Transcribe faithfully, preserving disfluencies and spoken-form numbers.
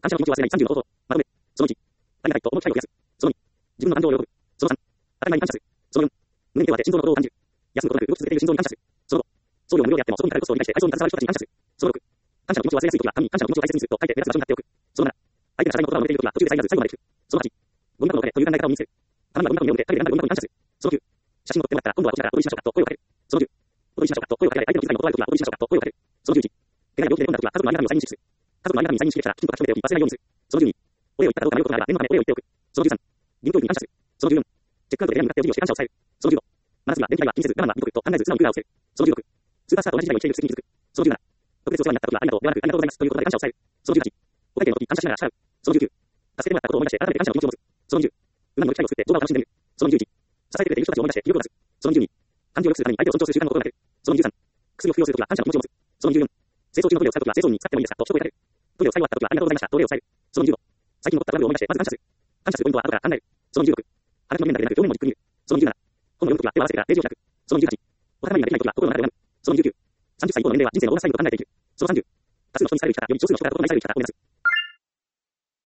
感謝の気持ちを忘れないさんじゅうの方法。まとめ。そのいち。ありがたいと思う機会を増やす。そのに。自分の感情を喜ぶ。そのさん。当たり前に感謝する。そのよん。胸に手を当て心臓の鼓動を感じる。休むことなく動き続けている心臓に感謝する。そのご。送料無料であってもそこに至るコストを理解して配送に携わる人たちに感謝する。そのろく。感謝の気持ちを忘れやすいときは神に感謝の気持ちを大切にすると書いて目立つ場所に貼っておく。そのなな。相手が謝罪の言葉を述べているときは途中で遮らず最後まで聞く。そのはち。ゴミ箱の中でという考え方を見つける。頼んだゴミ箱に読んで陰で何だゴミ箱に感謝する。そのきゅう。写真を撮ってもらったら今度はこちらからお撮りしましょうかと声をかける。そのじゅう。お撮りしましょうかと声をかけられ相手の気遣いの言葉があるときはお撮りしましょうかと声をかける。そのじゅういち。怪我や病気で転んだときは家族のありがたみを再認識する。家族のありがたみを再認識できたらきちんと書き留めておき忘れないようにする。そのじゅうに。お礼を言ったかどうか迷うことがあれば念のためお礼を言っておく。そのじゅうさん。義務教育に感謝する。そのじゅうよん。チェックアウトで部屋に向かってお辞儀をして感謝を伝える。そのじゅうご。真夏には電気代は気にせず我慢は見とくと考えず素直にクーラーをつける。そのじゅうろく。スーパースターと同じ時代を生きている奇跡に気づく。そのじゅうなな。特別お世話になったときはありがとうではなくありがとうございますということで感謝を伝える。そのじゅうはち。お会計の時感謝しながら支払う。そのじゅうきゅう。助けてもらったことを思い出して改めて感謝の気持ちを持つ。そのにじゅう。馬に乗る機会を作って動画を楽しんでみる。そのにじゅういち。支えてくれている人たちを思い出して記録を出す。そのにじゅうに。感情を良くするために相手を尊重する習慣の心がける。そのにじゅうさん。薬を服用するときは感謝の気持ちを持つ。そのにじゅうよん。清掃中のトイレを使うときは清掃に使ってもいいですかと一言かける。トイレを使い終わったときはありがとうございましたとお礼を伝える。そのにじゅうご。最近残ったブラグを思い出してまず感謝する。感謝するポイントは後から考える。そのにじゅうろく。話の面だけでなく表面もじっくり見る。そのにじゅうなな。本を読むときは手を合わせてからページを開く。そのにじゅうはち。お宝になできないときは心の中で学ぶ。そのにじゅうきゅう。さんじゅっさい以降の年齢は人生のオーラスタイルと考えている。そのさんじゅう。多数の人に好かれる生き方より少数の人から心の愛される生き方を目指す。